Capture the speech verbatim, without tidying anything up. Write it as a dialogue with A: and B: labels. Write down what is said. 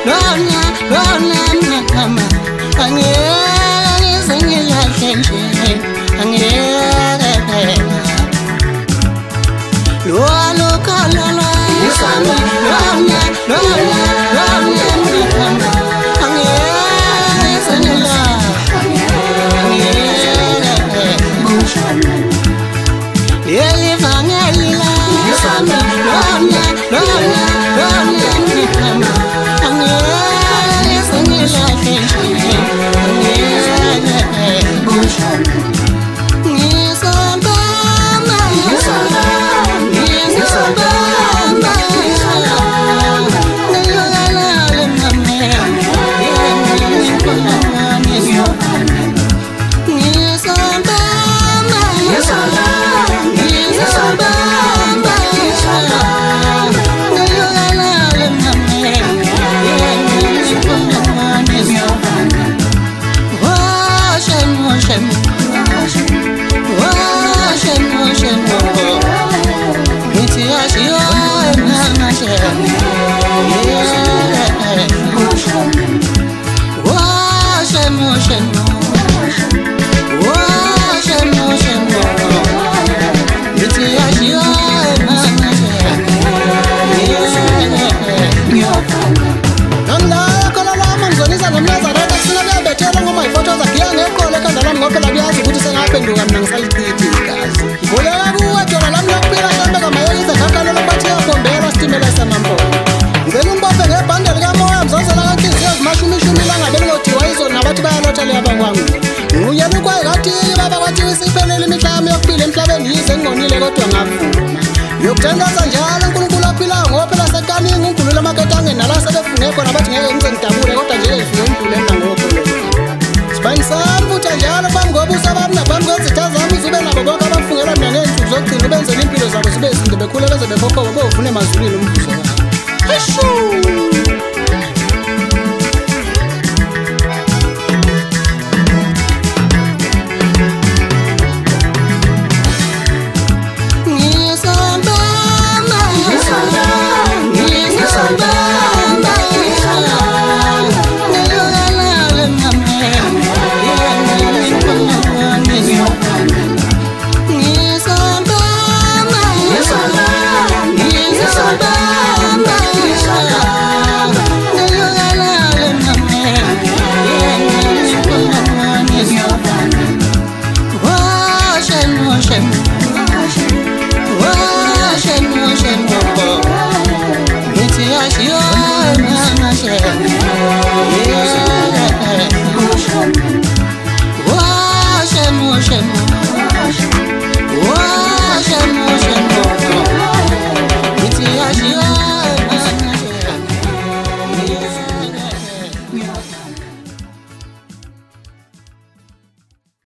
A: lona lona nakama angeke ngizengilahle nje angeke lona kalala lona lona lona nakama angeke ngizengilahle Leli vangeli la lona lona lona lona nakama angeke ngizengilahle Yokutangaza njalo uNkulunkulu aphila ngophela sekaningi uNkulunkulu amaketangeni nala sebefunge khona bathi ngeke ngize ngidabule kodwa nje ngifike emduleni nangokholo Sibanisana futhi njalo bami ngobusa bami nabami kwezitha zami uzube nabo bonke abafungela mina ngensuku zokugcina ubenzele impilo zabo sibe zinde bekhule beze bekhokho bofuna emazulwini umvuzo wabo Hashu